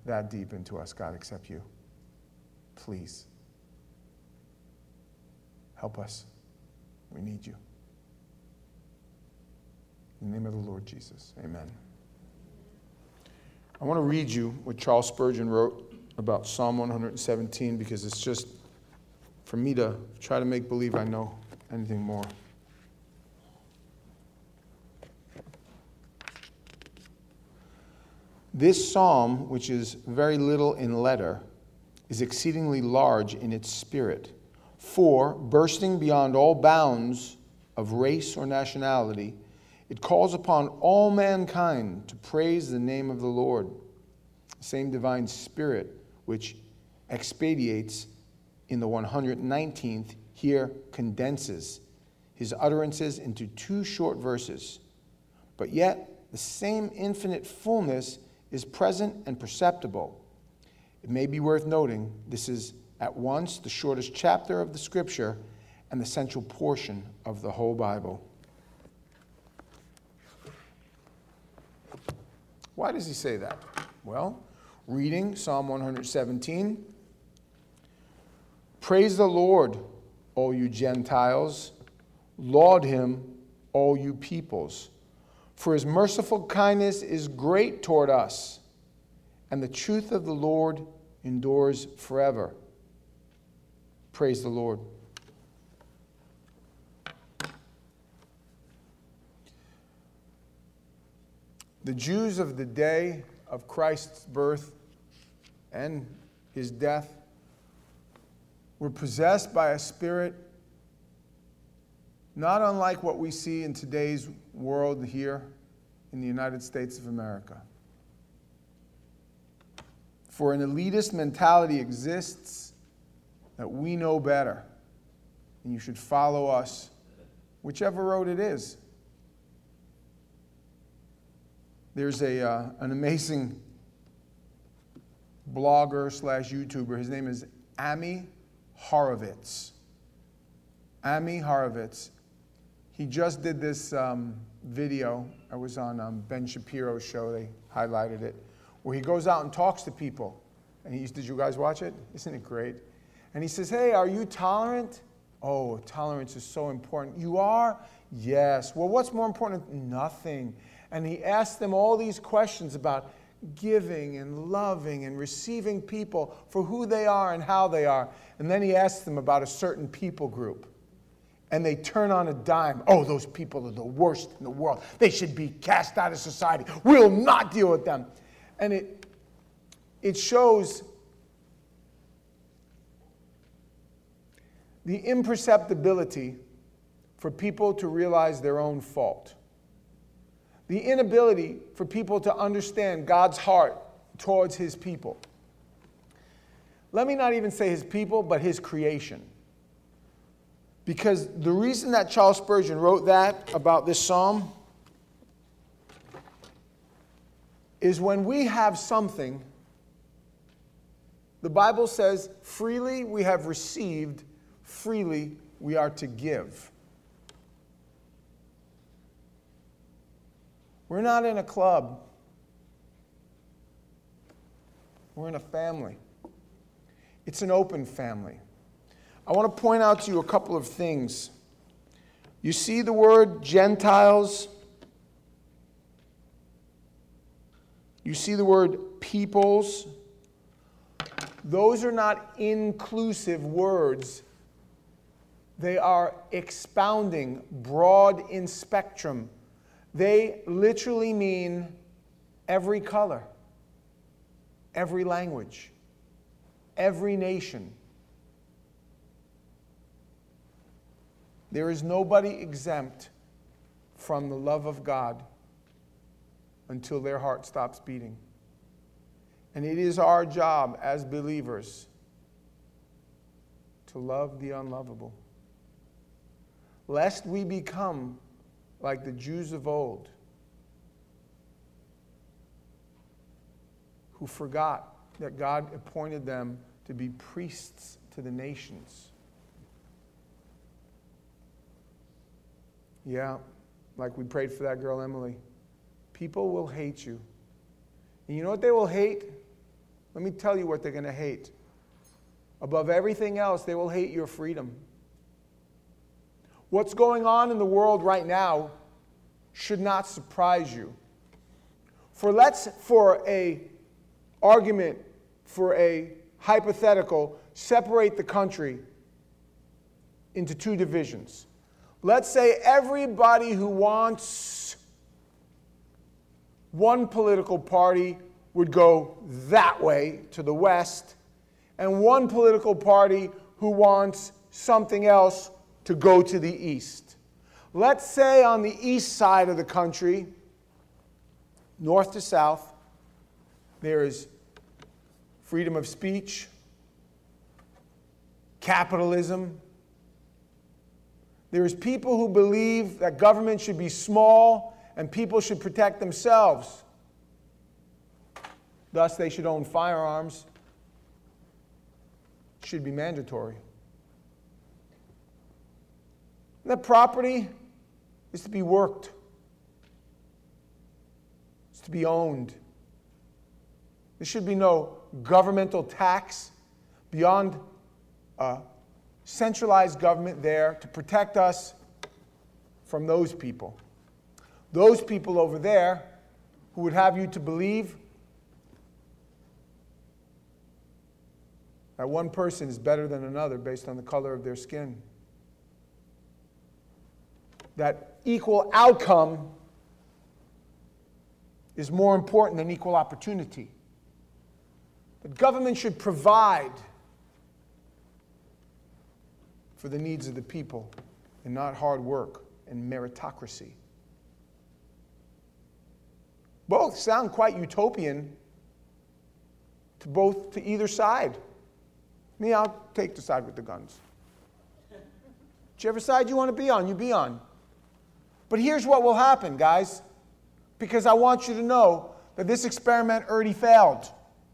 that deep into us, God, except you. Please. Help us. We need you. In the name of the Lord Jesus, amen. I want to read you what Charles Spurgeon wrote about Psalm 117 because it's just for me to try to make believe I know anything more. This psalm, which is very little in letter, is exceedingly large in its spirit. For, bursting beyond all bounds of race or nationality, it calls upon all mankind to praise the name of the Lord. The same divine spirit which expatiates in the 119th here condenses his utterances into 2 short verses. But yet, the same infinite fullness is present and perceptible. It may be worth noting this is at once the shortest chapter of the Scripture and the central portion of the whole Bible. Why does he say that? Well, reading Psalm 117, praise the Lord, all you Gentiles. Laud him, all you peoples. For his merciful kindness is great toward us, and the truth of the Lord endures forever. Praise the Lord. The Jews of the day of Christ's birth and his death were possessed by a spirit not unlike what we see in today's world here in the United States of America. For an elitist mentality exists that we know better, and you should follow us, whichever road it is. There's an amazing blogger slash YouTuber. His name is Ami Horowitz. Ami Horowitz. He just did this video. I was on Ben Shapiro's show. They highlighted it. Where he goes out and talks to people. And did you guys watch it? Isn't it great? And he says, hey, are you tolerant? Oh, tolerance is so important. You are? Yes. Well, what's more important? Nothing. And he asked them all these questions about giving and loving and receiving people for who they are and how they are. And then he asked them about a certain people group. And they turn on a dime. Oh, those people are the worst in the world. They should be cast out of society. We'll not deal with them. And it shows the imperceptibility for people to realize their own fault. The inability for people to understand God's heart towards his people. Let me not even say his people, but his creation. Because the reason that Charles Spurgeon wrote that about this psalm is when we have something, the Bible says, freely we have received, freely we are to give. We're not in a club. We're in a family. It's an open family. I want to point out to you a couple of things. You see the word Gentiles? You see the word peoples? Those are not inclusive words. They are expounding, broad in spectrum. They literally mean every color, every language, every nation. There is nobody exempt from the love of God until their heart stops beating. And it is our job as believers to love the unlovable, lest we become like the Jews of old, who forgot that God appointed them to be priests to the nations. Yeah, like we prayed for that girl, Emily. People will hate you. And you know what they will hate? Let me tell you what they're going to hate. Above everything else, they will hate your freedom. What's going on in the world right now should not surprise you. For a argument, for a hypothetical, separate the country into two divisions. Let's say everybody who wants one political party would go that way to the west, and one political party who wants something else to go to the east. Let's say on the east side of the country, north to south, there is freedom of speech, capitalism. There is people who believe that government should be small and people should protect themselves. Thus, they should own firearms. Should be mandatory. That property is to be worked. It's to be owned. There should be no governmental tax beyond a centralized government there to protect us from those people. Those people over there who would have you to believe that one person is better than another based on the color of their skin. That equal outcome is more important than equal opportunity. That government should provide for the needs of the people and not hard work and meritocracy. Both sound quite utopian to either side. Me, I'll take the side with the guns. Whichever side you want to be on, you be on. But here's what will happen, guys, because I want you to know that this experiment already failed.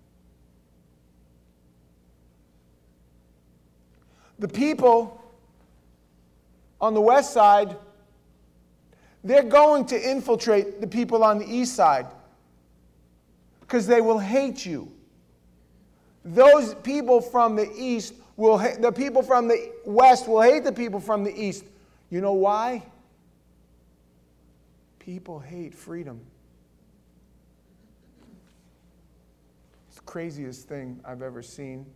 The people on the west side, they're going to infiltrate the people on the east side because they will hate you. Those people from the east will hate, the people from the west will hate the people from the east. You know why? People hate freedom. It's the craziest thing I've ever seen.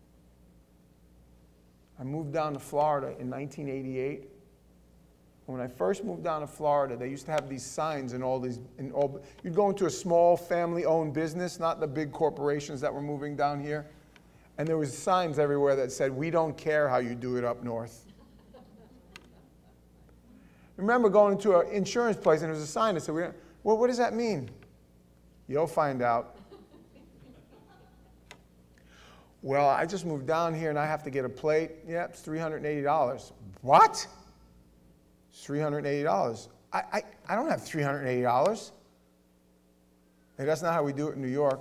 I moved down to Florida in 1988. When I first moved down to Florida, they used to have these signs you'd go into a small family-owned business, not the big corporations that were moving down here, and there was signs everywhere that said, "We don't care how you do it up north." I remember going into an insurance place and there was a sign that said, "Well, what does that mean?" You'll find out. Well, I just moved down here and I have to get a plate. Yeah, it's $380. What? It's $380. I don't have $380. Hey, that's not how we do it in New York.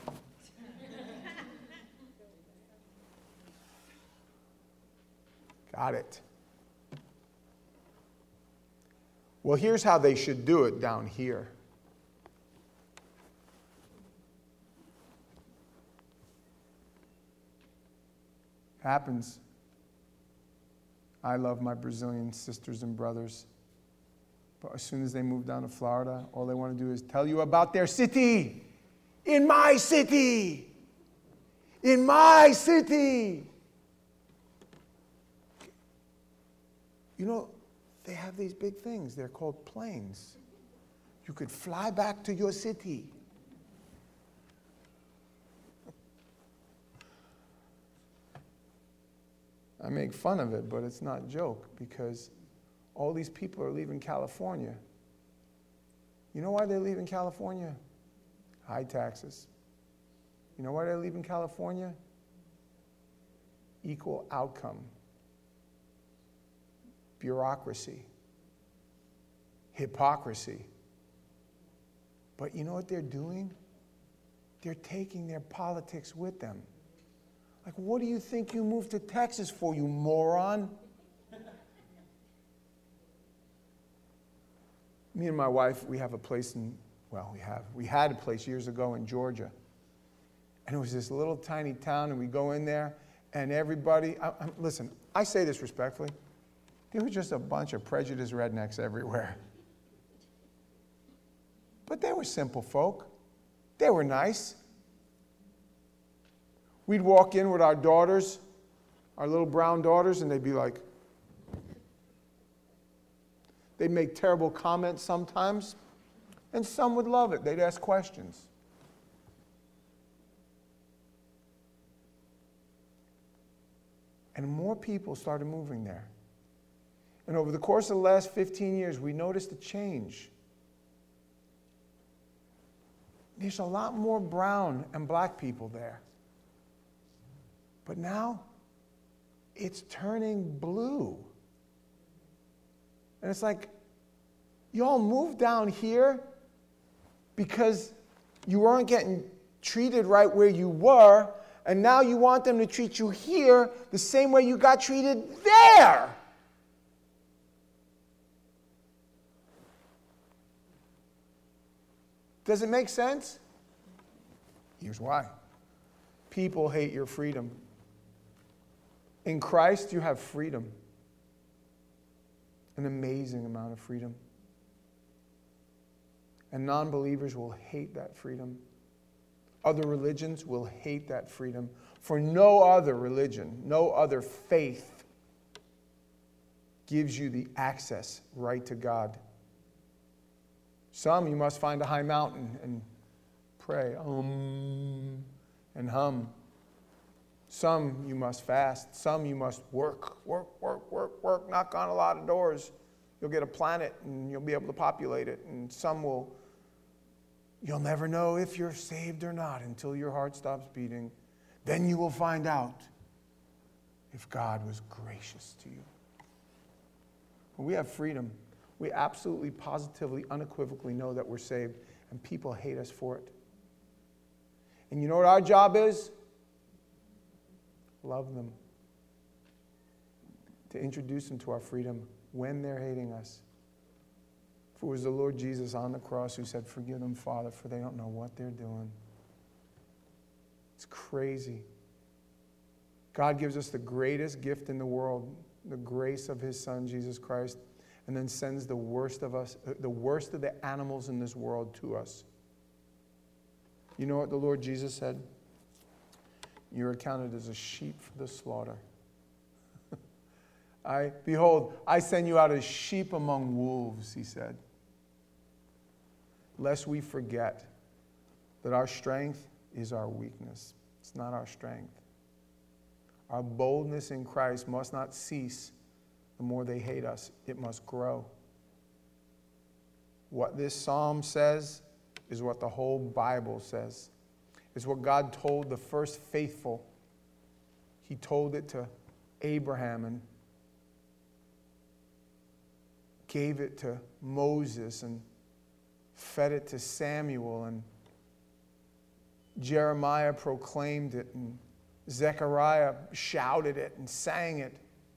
Got it. Well, here's how they should do it down here. Happens. I love my Brazilian sisters and brothers. But as soon as they move down to Florida, all they want to do is tell you about their city. In my city. In my city. You know, they have these big things. They're called planes. You could fly back to your city. I make fun of it, but it's not a joke because all these people are leaving California. You know why they're leaving California? High taxes. You know why they're leaving California? Equal outcome. Bureaucracy. Hypocrisy. But you know what they're doing? They're taking their politics with them. Like, what do you think you moved to Texas for, you moron? Me and my wife, we have a place we had a place years ago in Georgia. And it was this little tiny town, and we go in there, and everybody, listen, I say this respectfully, there was just a bunch of prejudiced rednecks everywhere. But they were simple folk. They were nice. We'd walk in with our daughters, our little brown daughters, and they'd be like, they'd make terrible comments sometimes, and some would love it. They'd ask questions. And more people started moving there. And over the course of the last 15 years, we noticed a change. There's a lot more brown and black people there. But now, it's turning blue. And it's like, y'all moved down here because you weren't getting treated right where you were, and now you want them to treat you here the same way you got treated there. Does it make sense? Here's why. People hate your freedom. In Christ, you have freedom. An amazing amount of freedom. And non-believers will hate that freedom. Other religions will hate that freedom. For no other religion, no other faith gives you the access right to God. Some you must find a high mountain and pray, and hum. Some you must fast. Some you must work, knock on a lot of doors. You'll get a planet and you'll be able to populate it. And some you'll never know if you're saved or not until your heart stops beating. Then you will find out if God was gracious to you. When we have freedom, we absolutely, positively, unequivocally know that we're saved, and people hate us for it. And you know what our job is? Love them. To introduce them to our freedom when they're hating us. For it was the Lord Jesus on the cross who said, "Forgive them, Father, for they don't know what they're doing." It's crazy. God gives us the greatest gift in the world, the grace of his Son, Jesus Christ, and then sends the worst of us, the worst of the animals in this world to us. You know what the Lord Jesus said? You're accounted as a sheep for the slaughter. Behold, I send you out as sheep among wolves, he said. Lest we forget that our strength is our weakness. It's not our strength. Our boldness in Christ must not cease the more they hate us. It must grow. What this psalm says is what the whole Bible says. It's what God told the first faithful. He told it to Abraham and gave it to Moses and fed it to Samuel, and Jeremiah proclaimed it, and Zechariah shouted it and sang it.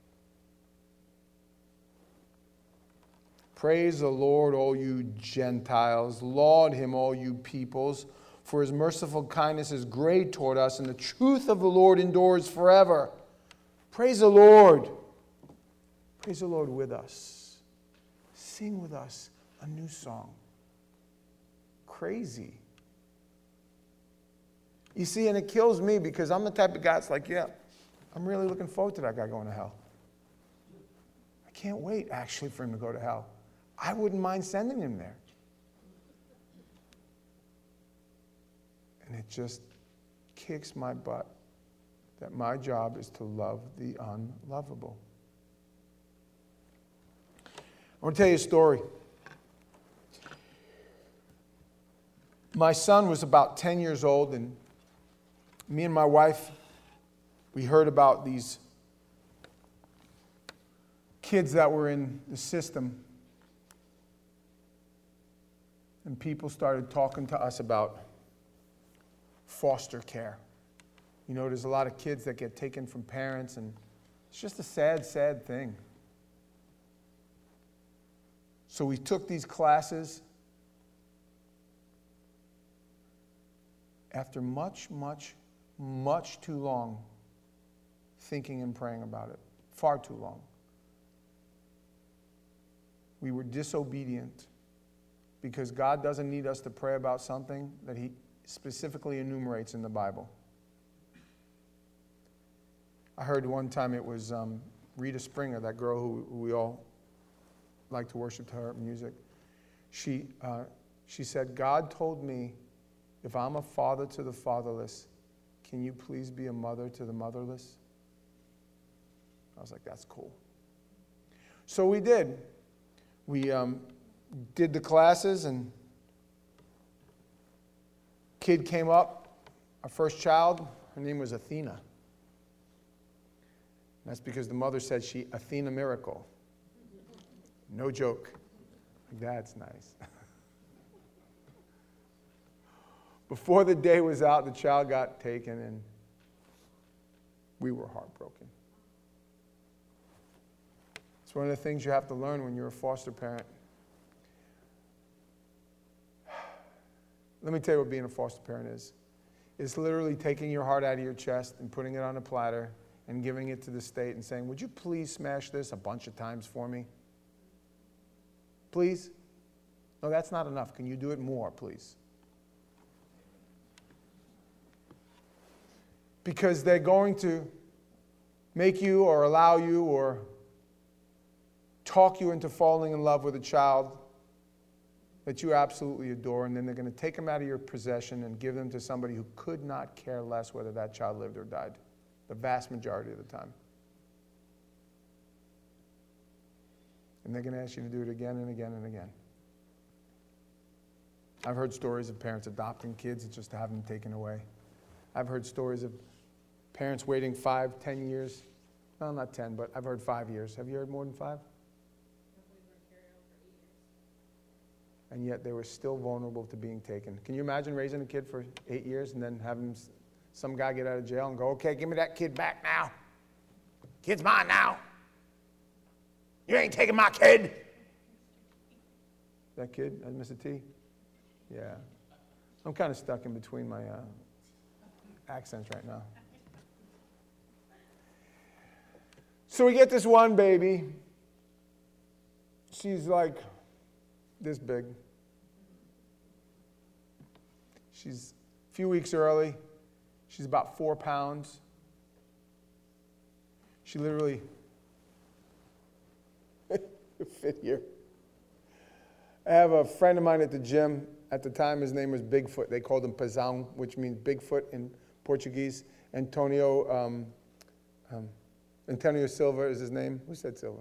Praise the Lord, all you Gentiles. Laud him, all you peoples. For his merciful kindness is great toward us, and the truth of the Lord endures forever. Praise the Lord. Praise the Lord with us. Sing with us a new song. Crazy. You see, and it kills me because I'm the type of guy that's like, yeah, I'm really looking forward to that guy going to hell. I can't wait, actually, for him to go to hell. I wouldn't mind sending him there. And it just kicks my butt that my job is to love the unlovable. I want to tell you a story. My son was about 10 years old, and me and my wife, we heard about these kids that were in the system. And people started talking to us about foster care. You know, there's a lot of kids that get taken from parents, and it's just a sad, sad thing. So we took these classes, after much, much, much too long thinking and praying about it, far too long, we were disobedient because God doesn't need us to pray about something that he specifically enumerates in the Bible. I heard one time it was Rita Springer, that girl who we all like to worship to her music. She said, God told me, if I'm a father to the fatherless, can you please be a mother to the motherless? I was like, that's cool. So we did. We did the classes, and kid came up, our first child, her name was Athena. That's because the mother said she Athena miracle. No joke. That's nice. Before the day was out, the child got taken, and we were heartbroken. It's one of the things you have to learn when you're a foster parent. Let me tell you what being a foster parent is. It's literally taking your heart out of your chest and putting it on a platter and giving it to the state and saying, would you please smash this a bunch of times for me? Please? No, that's not enough. Can you do it more, please? Because they're going to make you or allow you or talk you into falling in love with a child that you absolutely adore, and then they're going to take them out of your possession and give them to somebody who could not care less whether that child lived or died, the vast majority of the time. And they're going to ask you to do it again and again and again. I've heard stories of parents adopting kids just to have them taken away. I've heard stories of parents waiting 5, 10 years. No, not 10, but I've heard 5 years. Have you heard more than 5? And yet they were still vulnerable to being taken. Can you imagine raising a kid for 8 years and then having some guy get out of jail and go, okay, give me that kid back now. Kid's mine now. You ain't taking my kid. That kid, Mr. T? Yeah. I'm kind of stuck in between my accents right now. So we get this one baby. She's like this big. She's a few weeks early. She's about 4 pounds. She literally fit here. I have a friend of mine at the gym. At the time, his name was Bigfoot. They called him Pezão, which means Bigfoot in Portuguese. Antonio Silva is his name. Who said Silva?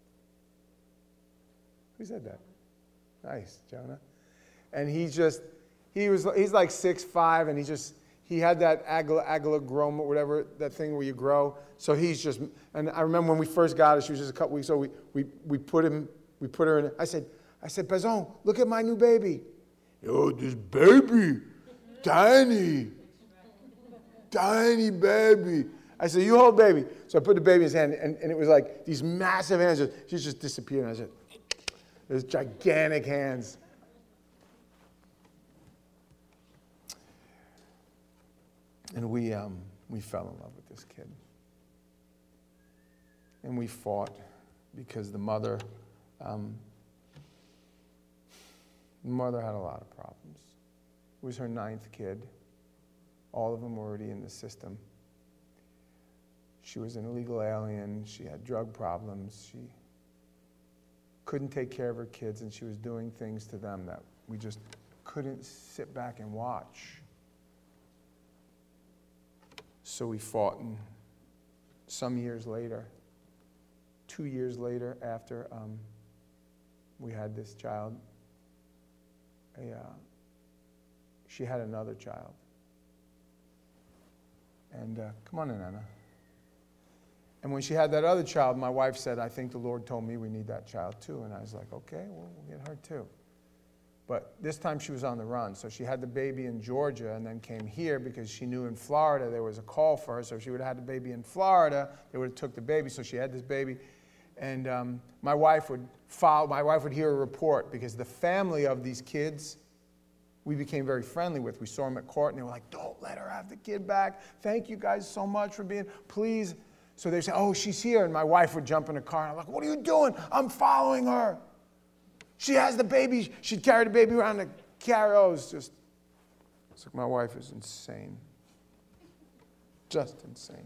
Who said that? Nice, Jonah. And he's like 6'5", and he had that agalagroma, whatever, that thing where you grow. So and I remember when we first got her, she was just a couple weeks old, we put her in, I said, Pezão, look at my new baby. Yo, this baby, tiny baby. I said, you hold baby. So I put the baby in his hand, and it was like these massive hands. She just disappeared. And I said, those gigantic hands. And we fell in love with this kid. And we fought because the mother had a lot of problems. It was her 9th kid. All of them were already in the system. She was an illegal alien. She had drug problems. She couldn't take care of her kids, and she was doing things to them that we just couldn't sit back and watch. So we fought, and some years later, 2 years later after we had this child, she had another child. And come on in, Anna. And when she had that other child, my wife said, I think the Lord told me we need that child too. And I was like, okay, well, we'll get her too. But this time she was on the run. So she had the baby in Georgia and then came here because she knew in Florida there was a call for her. So if she would have had the baby in Florida, they would have took the baby. So she had this baby. And my wife would hear a report because the family of these kids we became very friendly with. We saw them at court, and they were like, don't let her have the kid back. Thank you guys so much for being, please. So they say, oh, she's here. And my wife would jump in the car, and I'm like, what are you doing? I'm following her. She has the baby. She'd carry the baby around the carrier. Oh, it's like my wife is insane. Just insane.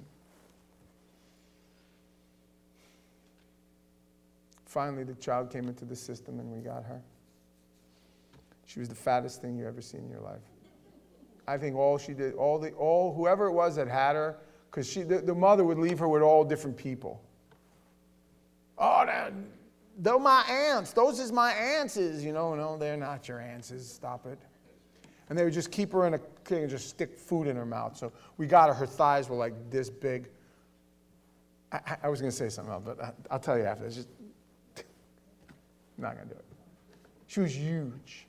Finally, the child came into the system, and we got her. She was the fattest thing you ever seen in your life. I think all she did, whoever it was that had her, because the mother would leave her with all different people. Oh, they're my aunts. Those is my aunts. You know, no, they're not your aunts. Stop it. And they would just keep her in a thing and just stick food in her mouth. So we got her. Her thighs were like this big. I was going to say something else, but I'll tell you after. It's just not going to do it. She was huge.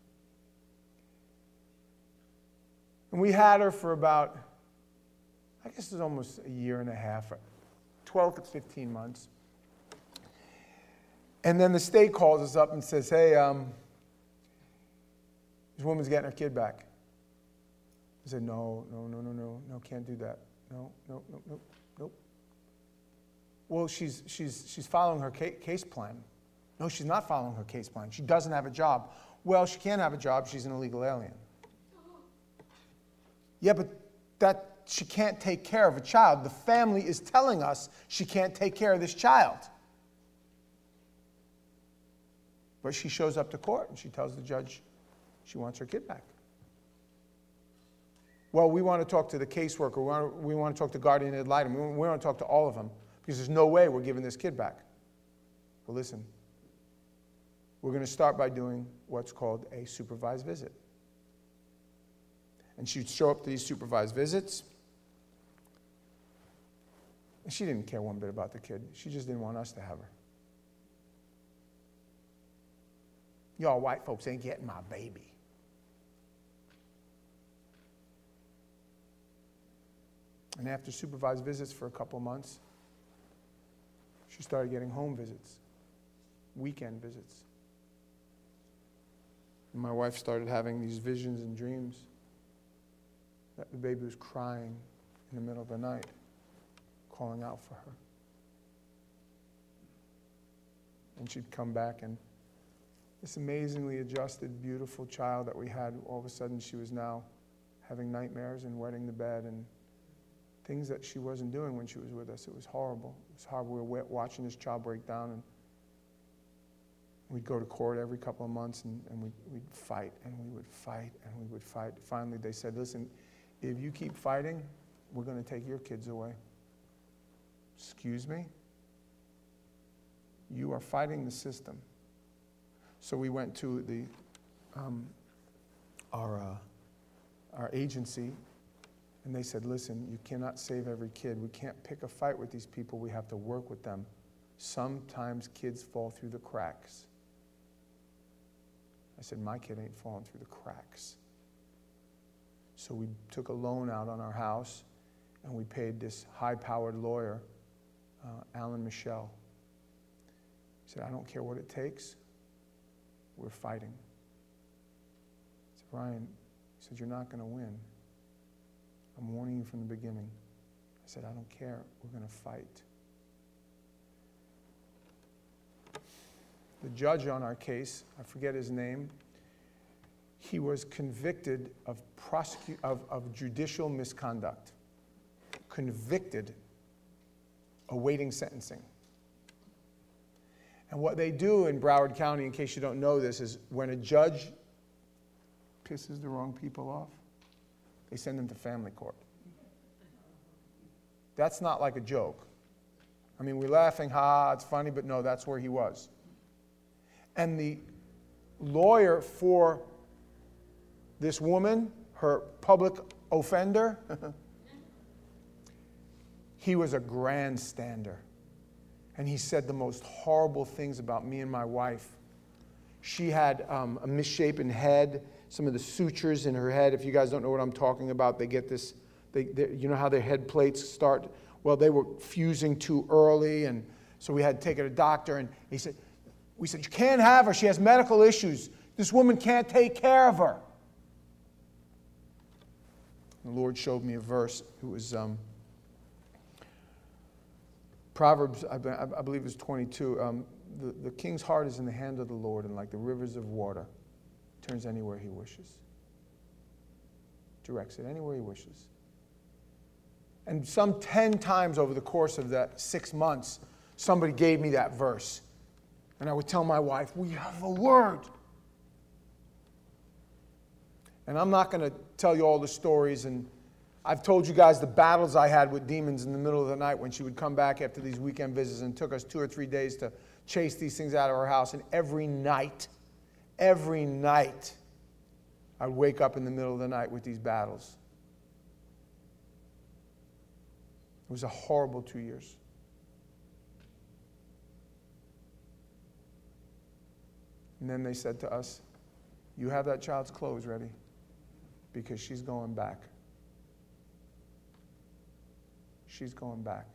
And we had her for about, I guess it was almost a year and a half, 12 to 15 months. And then the state calls us up and says, hey, this woman's getting her kid back. I said, no, can't do that. No. Well, she's following her case plan. No, she's not following her case plan. She doesn't have a job. Well, she can't have a job. She's an illegal alien. Yeah, but she can't take care of a child. The family is telling us she can't take care of this child. But she shows up to court and she tells the judge she wants her kid back. Well, we want to talk to the caseworker. We want to talk to guardian ad litem. We want to talk to all of them because there's no way we're giving this kid back. Well, listen, we're going to start by doing what's called a supervised visit. And she'd show up to these supervised visits. And she didn't care one bit about the kid. She just didn't want us to have her. Y'all white folks ain't getting my baby. And after supervised visits for a couple of months, she started getting home visits, weekend visits. And my wife started having these visions and dreams that the baby was crying in the middle of the night, calling out for her. And she'd come back, and this amazingly adjusted, beautiful child that we had, all of a sudden she was now having nightmares and wetting the bed and things that she wasn't doing when she was with us. It was horrible. It was horrible. We were watching this child break down, and we'd go to court every couple of months, and we'd fight, and we would fight, and we would fight. Finally, they said, listen, if you keep fighting, we're going to take your kids away. Excuse me? You are fighting the system. So we went to our agency, and they said, listen, you cannot save every kid. We can't pick a fight with these people. We have to work with them. Sometimes kids fall through the cracks. I said, my kid ain't falling through the cracks. So we took a loan out on our house, and we paid this high-powered lawyer, Alan Michel. He said, I don't care what it takes. We're fighting. I said, Ryan, he said, you're not going to win. I'm warning you from the beginning. I said, I don't care. We're going to fight. The judge on our case, I forget his name, he was convicted of judicial misconduct. Convicted, awaiting sentencing. And what they do in Broward County, in case you don't know this, is when a judge pisses the wrong people off, they send them to family court. That's not like a joke. I mean, we're laughing, it's funny, but no, that's where he was. And the lawyer for this woman, her public offender, he was a grandstander. And he said the most horrible things about me and my wife. She had a misshapen head, some of the sutures in her head. If you guys don't know what I'm talking about, they get this, you know how their head plates start? Well, they were fusing too early, and so we had to take her to the doctor, and we said, you can't have her. She has medical issues. This woman can't take care of her. The Lord showed me a verse. It was Proverbs, I believe it was 22. The king's heart is in the hand of the Lord, and like the rivers of water, turns anywhere he wishes. Directs it anywhere he wishes. And some 10 times over the course of that 6 months, somebody gave me that verse. And I would tell my wife, we have a word. And I'm not going to tell you all the stories, and I've told you guys the battles I had with demons in the middle of the night when she would come back after these weekend visits, and it took us 2 or 3 days to chase these things out of her house. And every night, I'd wake up in the middle of the night with these battles. It was a horrible 2 years. And then they said to us, you have that child's clothes ready because she's going back. She's going back.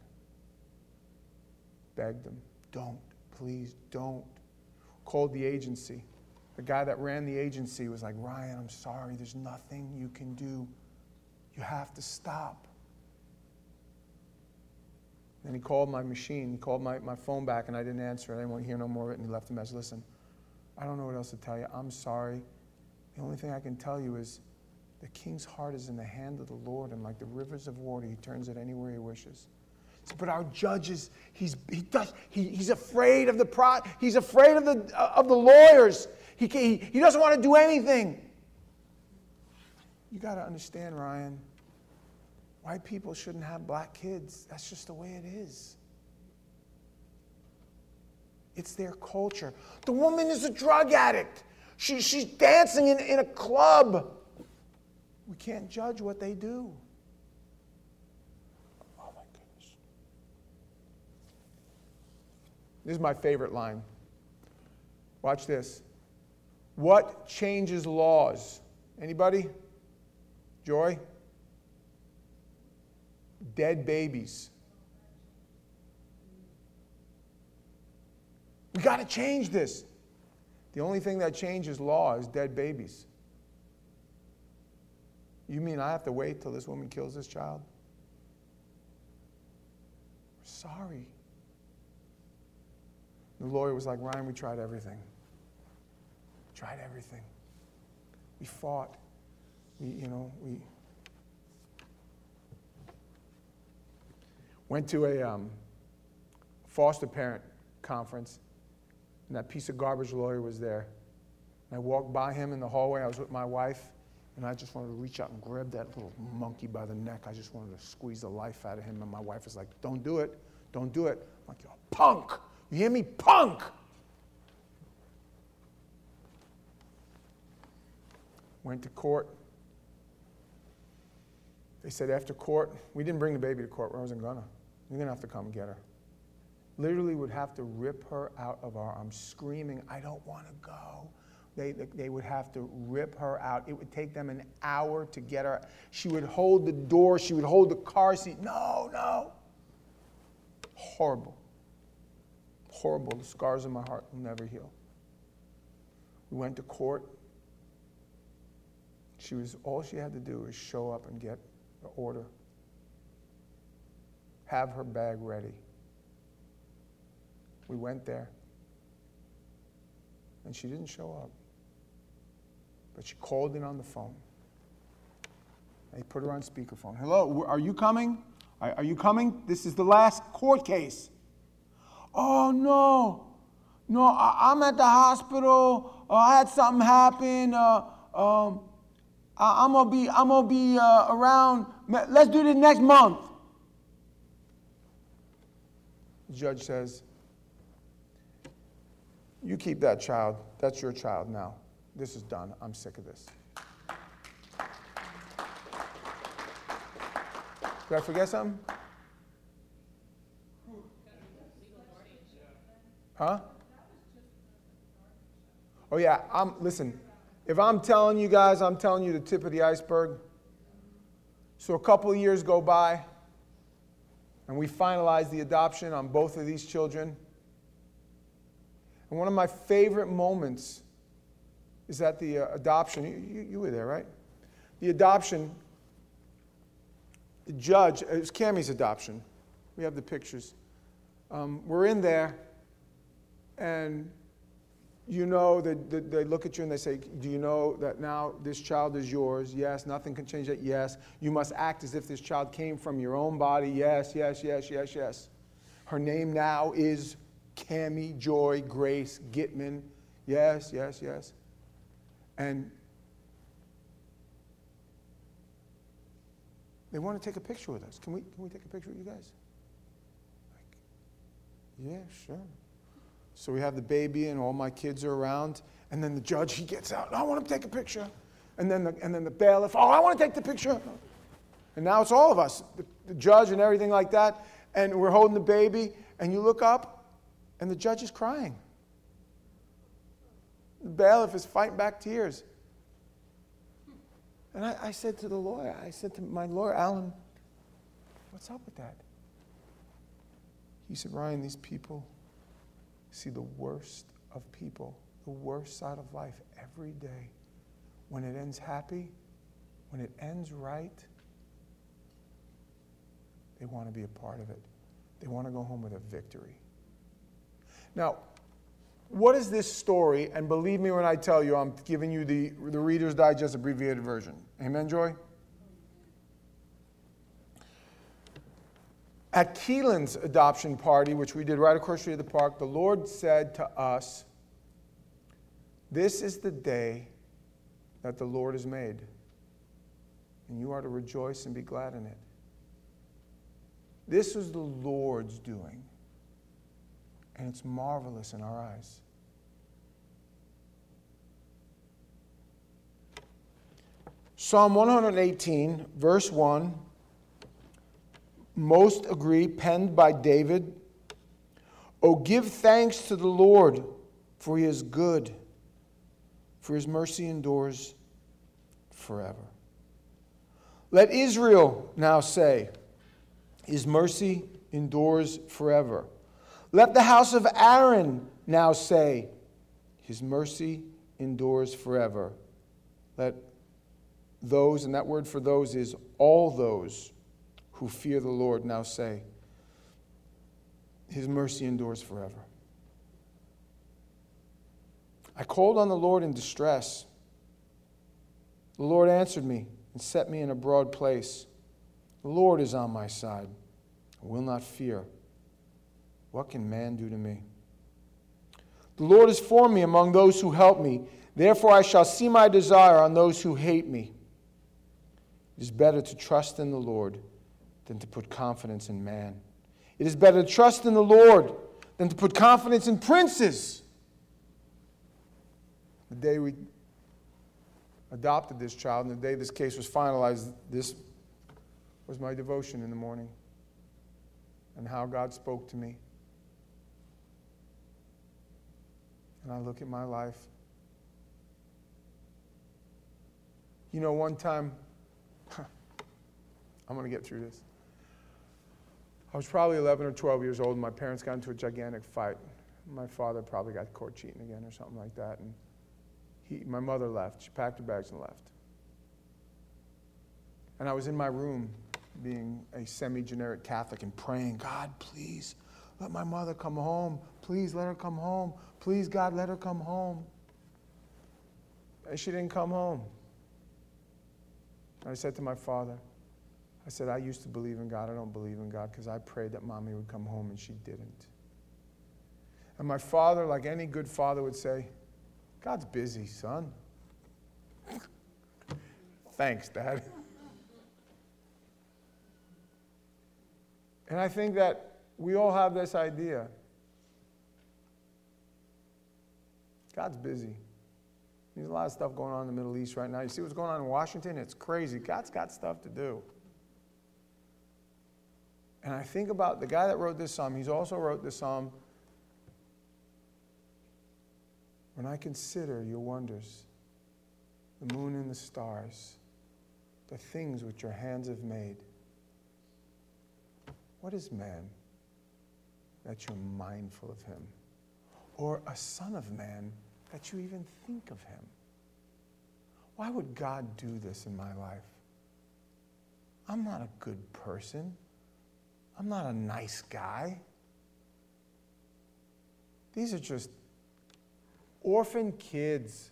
Begged them, don't, please don't. Called the agency. The guy that ran the agency was like, Ryan, I'm sorry, there's nothing you can do. You have to stop. Then he called my machine. He called my phone back, and I didn't answer. I didn't want to hear no more of it, and he left a message. Listen, I don't know what else to tell you. I'm sorry. The only thing I can tell you is the king's heart is in the hand of the Lord, and like the rivers of water, he turns it anywhere he wishes. So, but our judges, he's afraid of he's afraid of the lawyers. He doesn't want to do anything. You got to understand, Ryan, white people shouldn't have black kids. That's just the way it is. It's their culture. The woman is a drug addict. She's dancing in a club. We can't judge what they do. Oh my goodness. This is my favorite line. Watch this. What changes laws? Anybody? Joy? Dead babies. We got to change this. The only thing that changes law is dead babies. You mean I have to wait till this woman kills this child? Sorry. The lawyer was like, Ryan, we tried everything. Tried everything. We fought. We went to a foster parent conference, and that piece of garbage lawyer was there. And I walked by him in the hallway. I was with my wife, and I just wanted to reach out and grab that little monkey by the neck. I just wanted to squeeze the life out of him, and my wife was like, don't do it. Don't do it. I'm like, you're a punk. You hear me? Punk. Went to court. They said after court, we didn't bring the baby to court. I wasn't gonna. You're gonna have to come and get her. Literally would have to rip her out of our arms, screaming, I don't want to go. They would have to rip her out. It would take them an hour to get her. She would hold the door. She would hold the car seat. No, no. Horrible. Horrible. The scars in my heart will never heal. We went to court. All she had to do was show up and get the order. Have her bag ready. We went there. And she didn't show up. But she called in on the phone. They put her on speakerphone. Hello, are you coming? Are you coming? This is the last court case. Oh, no. No, I'm at the hospital. I had something happen. I'm gonna be around. Let's do this next month. The judge says, you keep that child. That's your child now. This is done. I'm sick of this. Did I forget something? Huh? Oh yeah, listen. If I'm telling you guys, I'm telling you the tip of the iceberg. So a couple of years go by, and we finalize the adoption on both of these children. And one of my favorite moments is at the adoption. You were there, right? The adoption, the judge, it was Cammie's adoption. We have the pictures. We're in there, and you know that they look at you and they say, do you know that now this child is yours? Yes. Nothing can change that? Yes. You must act as if this child came from your own body. Yes, yes, yes, yes, yes. Her name now is Cammie Joy Grace Gitman. Yes, yes, yes. And they want to take a picture with us. Can we take a picture with you guys? Like, yeah, sure. So we have the baby and all my kids are around. And then the judge, he gets out. I want to take a picture. And then the bailiff, I want to take the picture. And now it's all of us, the judge and everything like that. And we're holding the baby. And you look up, and the judge is crying. The bailiff is fighting back tears. And I said to the lawyer, I said to my lawyer, Alan, what's up with that? He said, Ryan, these people see the worst of people, the worst side of life every day. When it ends happy, when it ends right, they want to be a part of it. They want to go home with a victory. Now, what is this story? And believe me when I tell you, I'm giving you the Reader's Digest abbreviated version. Amen, Joy? At Keelan's adoption party, which we did right across the street of the park, the Lord said to us, this is the day that the Lord has made, and you are to rejoice and be glad in it. This was the Lord's doing, and it's marvelous in our eyes. Psalm 118, verse 1, most agree, penned by David. Oh, give thanks to the Lord, for he is good, for his mercy endures forever. Let Israel now say, his mercy endures forever. Let the house of Aaron now say, his mercy endures forever. Let those, and that word for those is all those who fear the Lord now say, his mercy endures forever. I called on the Lord in distress. The Lord answered me and set me in a broad place. The Lord is on my side. I will not fear. What can man do to me? The Lord is for me among those who help me. Therefore I shall see my desire on those who hate me. It is better to trust in the Lord than to put confidence in man. It is better to trust in the Lord than to put confidence in princes. The day we adopted this child and the day this case was finalized, this was my devotion in the morning and how God spoke to me. And I look at my life. You know, one time, I'm going to get through this. I was probably 11 or 12 years old, and my parents got into a gigantic fight. My father probably got caught cheating again or something like that. And my mother left. She packed her bags and left. And I was in my room, being a semi-generic Catholic, and praying, God, please, let my mother come home. Please let her come home. Please, God, let her come home. And she didn't come home. And I said to my father, I said, I used to believe in God. I don't believe in God because I prayed that Mommy would come home and she didn't. And my father, like any good father, would say, God's busy, son. Thanks, Dad. And I think that we all have this idea. God's busy. There's a lot of stuff going on in the Middle East right now. You see what's going on in Washington? It's crazy. God's got stuff to do. And I think about the guy that wrote this psalm. He's also wrote this psalm. When I consider your wonders, the moon and the stars, the things which your hands have made, what is man that you're mindful of him? Or a son of man that you even think of him? Why would God do this in my life? I'm not a good person. I'm not a nice guy. These are just orphan kids.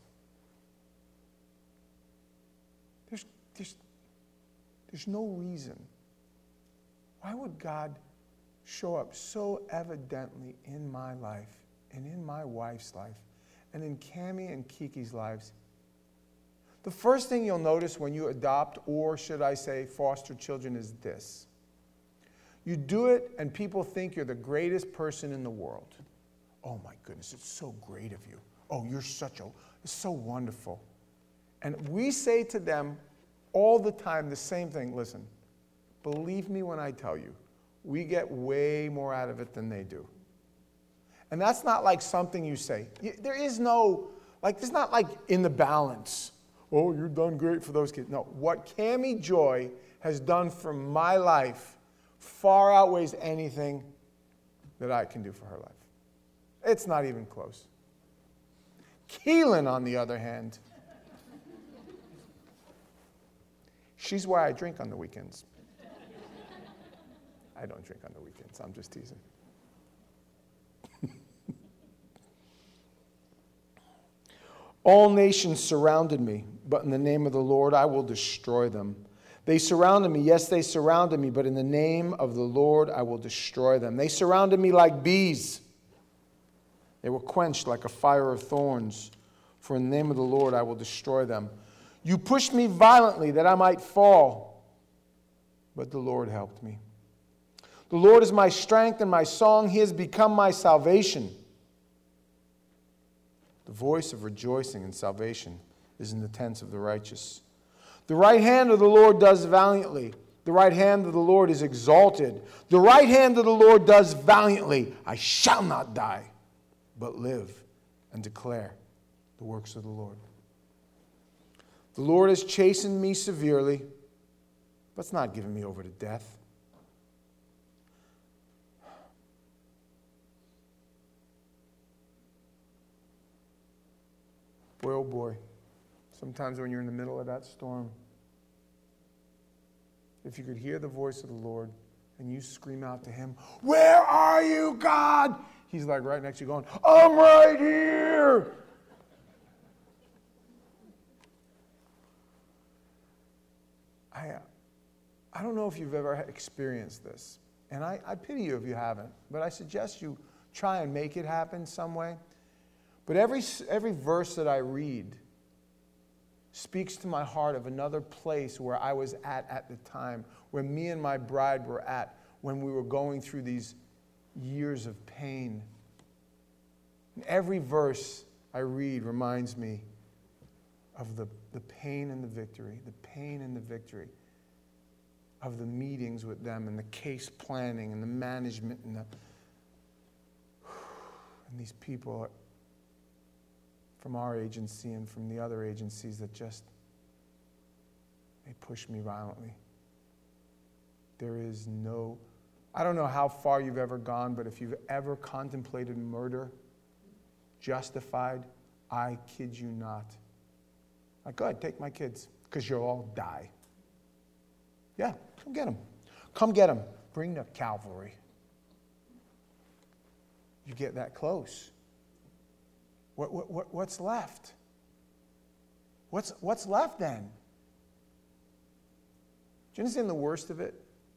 There's no reason. Why would God show up so evidently in my life and in my wife's life and in Cammie and Kiki's lives? The first thing you'll notice when you adopt, or should I say foster children, is this. You do it and people think you're the greatest person in the world. Oh my goodness, it's so great of you. Oh, it's so wonderful. And we say to them all the time the same thing. Listen, believe me when I tell you, we get way more out of it than they do. And that's not like something you say. There is no, it's not like in the balance. Oh, you've done great for those kids. No, what Cammie Joy has done for my life far outweighs anything that I can do for her life. It's not even close. Keelan, on the other hand, she's why I drink on the weekends. I don't drink on the weekends. I'm just teasing. All nations surrounded me, but in the name of the Lord I will destroy them. They surrounded me, yes, they surrounded me, but in the name of the Lord I will destroy them. They surrounded me like bees. They were quenched like a fire of thorns. For in the name of the Lord I will destroy them. You pushed me violently that I might fall, but the Lord helped me. The Lord is my strength and my song. He has become my salvation. The voice of rejoicing and salvation is in the tents of the righteous. The right hand of the Lord does valiantly. The right hand of the Lord is exalted. The right hand of the Lord does valiantly. I shall not die, but live and declare the works of the Lord. The Lord has chastened me severely, but it's not given me over to death. Boy, oh boy, sometimes when you're in the middle of that storm, if you could hear the voice of the Lord and you scream out to him, "Where are you, God?" He's like right next to you going, "I'm right here." I don't know if you've ever experienced this, and I pity you if you haven't, but I suggest you try and make it happen some way. But every verse that I read speaks to my heart of another place where I was at the time, where me and my bride were at when we were going through these years of pain. And every verse I read reminds me of the pain and the victory, of the meetings with them and the case planning and the management and these people from our agency and from the other agencies that just, they push me violently. There is no, I don't know how far you've ever gone, but if you've ever contemplated murder, justified, I kid you not. Like, go ahead, take my kids, because you'll all die. Yeah, come get them. Come get them. Bring the cavalry. You get that close. What's left? What's left then? Do you understand the worst of it?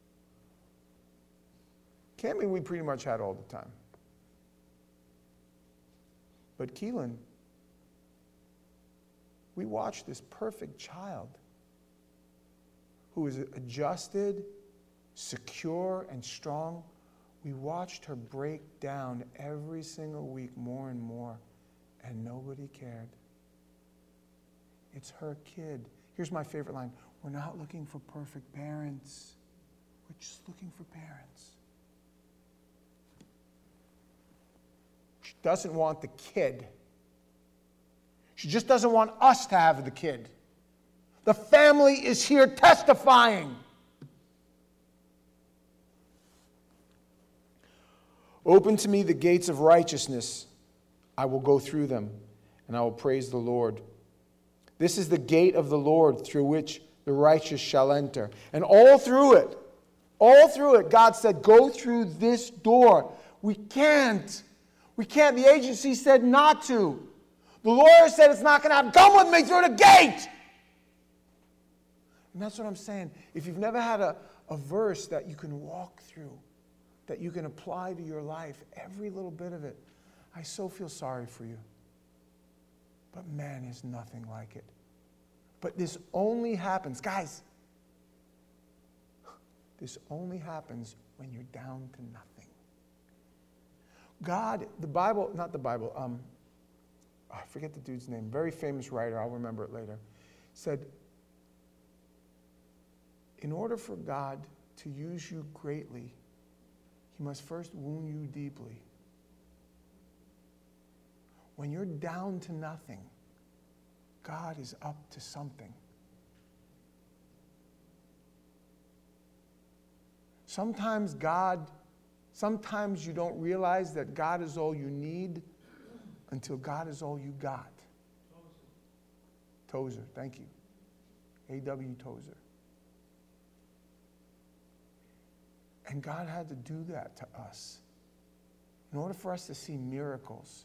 Cammie, we pretty much had all the time. But Keelan, we watched this perfect child who was adjusted, secure, and strong. We watched her break down every single week more and more, and nobody cared. It's her kid. Here's my favorite line. We're not looking for perfect parents. We're just looking for parents. She doesn't want the kid. She just doesn't want us to have the kid. The family is here testifying. Open to me the gates of righteousness. I will go through them, and I will praise the Lord. This is the gate of the Lord through which the righteous shall enter. And all through it, God said, go through this door. We can't. We can't. The agency said not to. The lawyer said it's not going to happen. Come with me through the gate. And that's what I'm saying. If you've never had a verse that you can walk through, that you can apply to your life, every little bit of it, I so feel sorry for you. But man, there's nothing like it. But this only happens, guys, this only happens when you're down to nothing. God, the Bible, not the Bible, I forget the dude's name, very famous writer, I'll remember it later, said, in order for God to use you greatly, He must first wound you deeply. When you're down to nothing, God is up to something. Sometimes you don't realize that God is all you need until God is all you got. Tozer, thank you. A.W. Tozer. And God had to do that to us. In order for us to see miracles,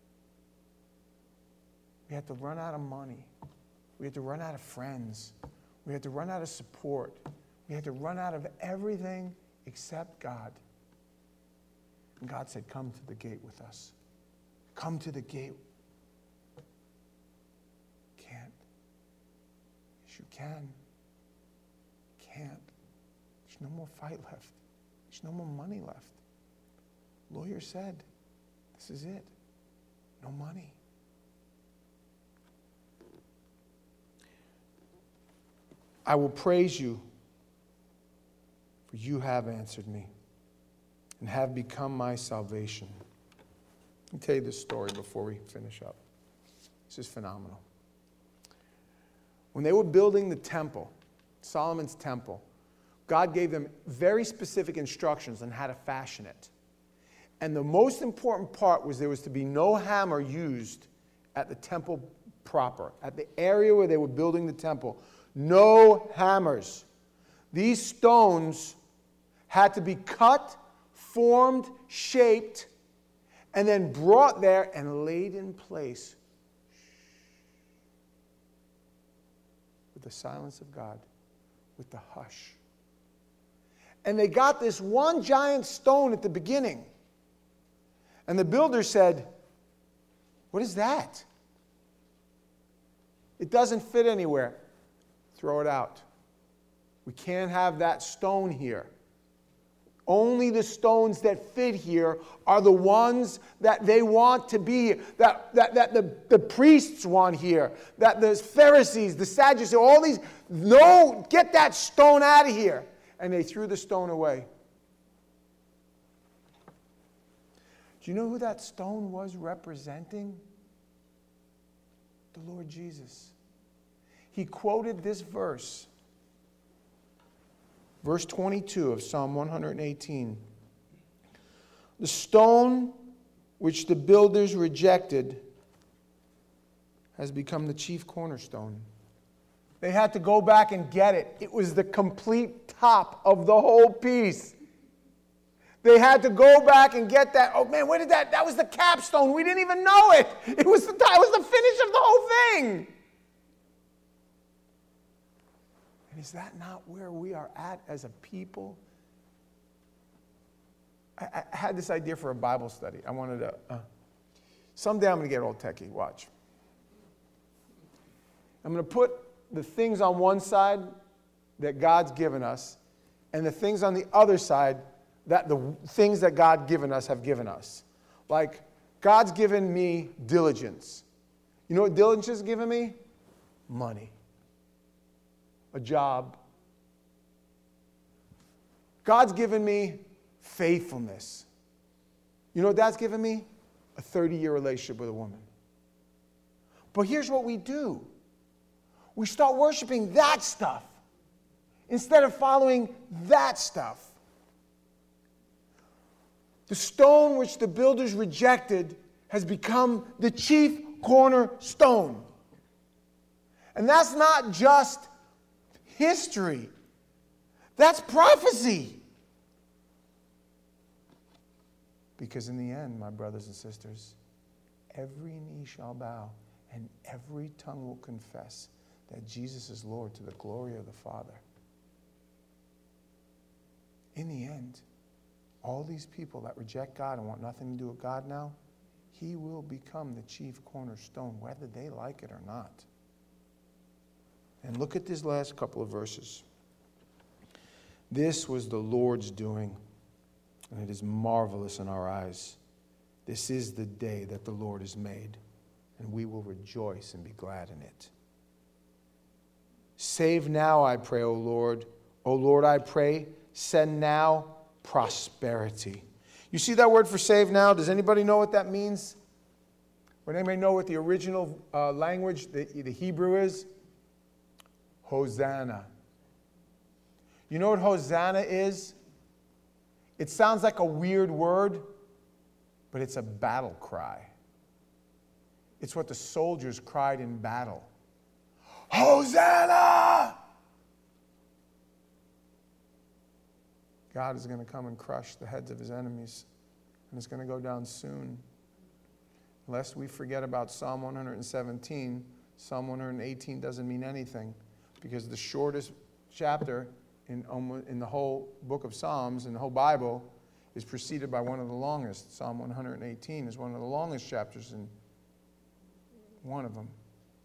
we had to run out of money. We had to run out of friends. We had to run out of support. We had to run out of everything except God. And God said, come to the gate with us. Come to the gate. Can't. Yes, you can. Can't. There's no more fight left. There's no more money left. Lawyer said, this is it. No money. I will praise you, for you have answered me and have become my salvation. Let me tell you this story before we finish up. This is phenomenal. When they were building the temple, Solomon's temple, God gave them very specific instructions on how to fashion it. And the most important part was there was to be no hammer used at the temple proper, at the area where they were building the temple. No hammers. These stones had to be cut, formed, shaped, and then brought there and laid in place with the silence of God, with the hush. And they got this one giant stone at the beginning. And the builder said, what is that? It doesn't fit anywhere. Throw it out. We can't have that stone here. Only the stones that fit here are the ones that they want to be, that the priests want here, that the Pharisees, the Sadducees, all these, no, get that stone out of here. And they threw the stone away. Do you know who that stone was representing? The Lord Jesus. He quoted this verse. Verse 22 of Psalm 118. The stone which the builders rejected has become the chief cornerstone. They had to go back and get it. It was the complete top of the whole piece. They had to go back and get that. Oh man, where did that? That was the capstone. We didn't even know it. It was the finish of the whole thing. And is that not where we are at as a people? I had this idea for a Bible study. I wanted to, someday I'm going to get all techie. Watch. I'm going to put the things on one side that God's given us, and the things on the other side that the things that God given us have given us. Like, God's given me diligence. You know what diligence has given me? Money. A job. God's given me faithfulness. You know what that's given me? A 30-year relationship with a woman. But here's what we do. We start worshiping that stuff instead of following that stuff. The stone which the builders rejected has become the chief cornerstone. And that's not just history. That's prophecy. Because in the end, my brothers and sisters, every knee shall bow and every tongue will confess that Jesus is Lord to the glory of the Father. In the end, all these people that reject God and want nothing to do with God now, He will become the chief cornerstone, whether they like it or not. And look at these last couple of verses. This was the Lord's doing, and it is marvelous in our eyes. This is the day that the Lord has made, and we will rejoice and be glad in it. Save now, I pray, O Lord. O Lord, I pray, send now prosperity. You see that word for save now? Does anybody know what that means? Would anybody know what the original language, the Hebrew is? Hosanna. You know what Hosanna is? It sounds like a weird word, but it's a battle cry. It's what the soldiers cried in battle. Hosanna! God is going to come and crush the heads of His enemies, and it's going to go down soon. Lest we forget about Psalm 117, Psalm 118 doesn't mean anything, because the shortest chapter in the whole book of Psalms, in the whole Bible, is preceded by one of the longest. Psalm 118 is one of the longest chapters in one of them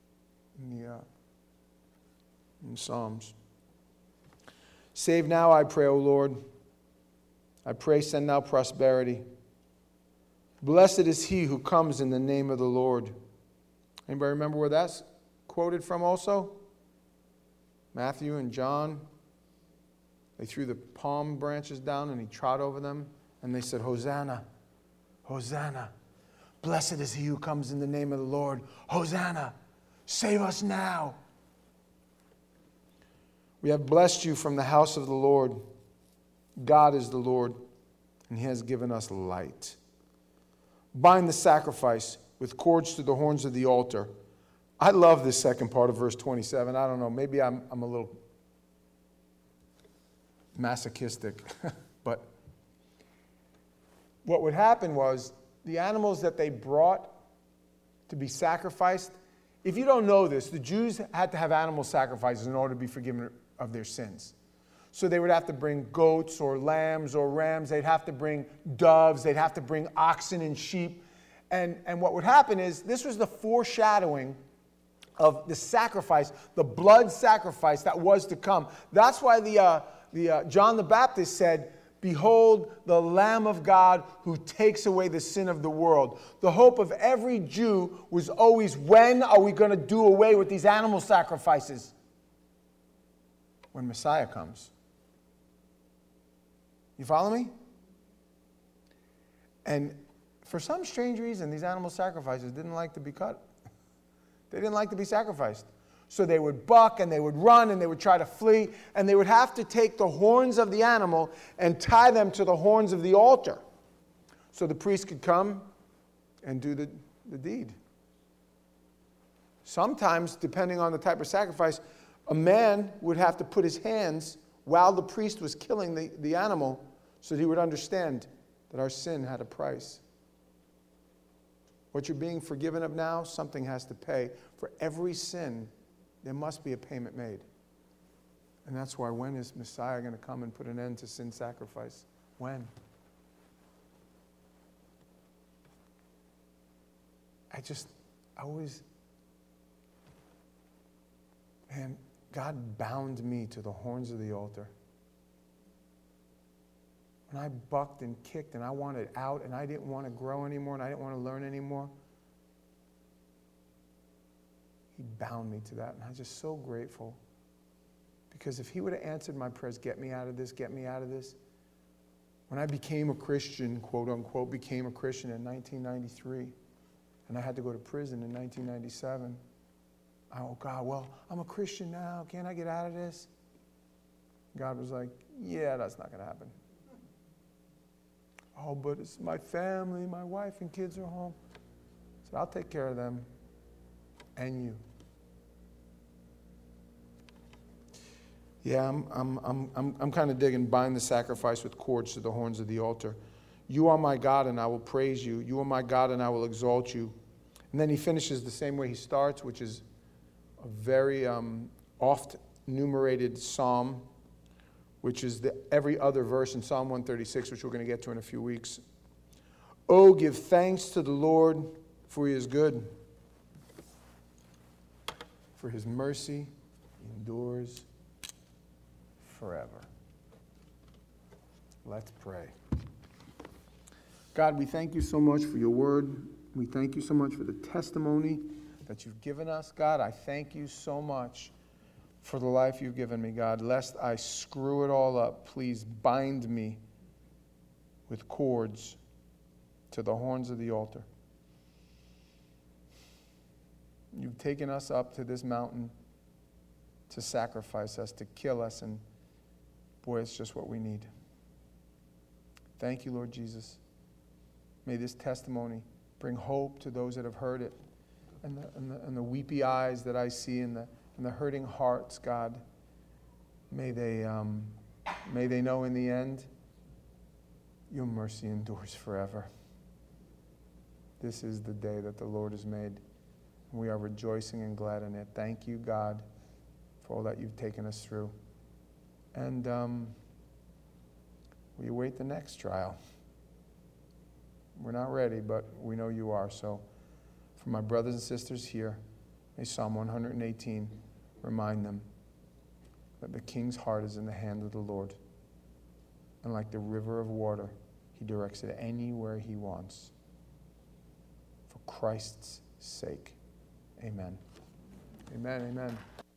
in Psalms. Save now, I pray, O Lord. I pray, send now prosperity. Blessed is he who comes in the name of the Lord. Anybody remember where that's quoted from also? Matthew and John. They threw the palm branches down and He trod over them. And they said, Hosanna, Hosanna. Blessed is he who comes in the name of the Lord. Hosanna, save us now. We have blessed you from the house of the Lord. God is the Lord, and He has given us light. Bind the sacrifice with cords to the horns of the altar. I love this second part of verse 27. I don't know, maybe I'm a little masochistic, but what would happen was the animals that they brought to be sacrificed, if you don't know this, the Jews had to have animal sacrifices in order to be forgiven of their sins. So they would have to bring goats or lambs or rams. They'd have to bring doves. They'd have to bring oxen and sheep. And what would happen is this was the foreshadowing of the sacrifice, the blood sacrifice that was to come. That's why John the Baptist said, Behold the Lamb of God who takes away the sin of the world. The hope of every Jew was always, when are we going to do away with these animal sacrifices? When Messiah comes. You follow me? And for some strange reason, these animal sacrifices didn't like to be cut. They didn't like to be sacrificed. So they would buck and they would run and they would try to flee, and they would have to take the horns of the animal and tie them to the horns of the altar so the priest could come and do the deed. Sometimes, depending on the type of sacrifice, a man would have to put his hands while the priest was killing the animal so that he would understand that our sin had a price. What you're being forgiven of now, something has to pay. For every sin, there must be a payment made. And that's why, when is Messiah going to come and put an end to sin sacrifice? When? Man, God bound me to the horns of the altar. When I bucked and kicked and I wanted out and I didn't want to grow anymore and I didn't want to learn anymore, He bound me to that. And I'm just so grateful. Because if He would have answered my prayers, get me out of this, get me out of this. When I became a Christian, quote unquote, became a Christian in 1993, and I had to go to prison in 1997, oh, God, well, I'm a Christian now. Can't I get out of this? God was like, yeah, that's not going to happen. Oh, but it's my family, my wife and kids are home. I said, I'll take care of them and you. Yeah, I'm kind of digging, bind the sacrifice with cords to the horns of the altar. You are my God, and I will praise you. You are my God, and I will exalt you. And then he finishes the same way he starts, which is a very oft numerated psalm, which is every other verse in Psalm 136, which we're going to get to in a few weeks. Oh, give thanks to the Lord, for he is good. For his mercy endures forever. Let's pray. God, we thank you so much for your word. We thank you so much for the testimony that you've given us. God, I thank you so much for the life you've given me, God. Lest I screw it all up, please bind me with cords to the horns of the altar. You've taken us up to this mountain to sacrifice us, to kill us, and boy, it's just what we need. Thank you, Lord Jesus. May this testimony bring hope to those that have heard it, and the weepy eyes that I see, and the hurting hearts, God. May they know in the end, your mercy endures forever. This is the day that the Lord has made. We are rejoicing and glad in it. Thank you, God, for all that you've taken us through. And we await the next trial. We're not ready, but we know you are. So for my brothers and sisters here, may Psalm 118 remind them that the king's heart is in the hand of the Lord. And like the river of water, he directs it anywhere he wants. For Christ's sake. Amen. Amen. Amen.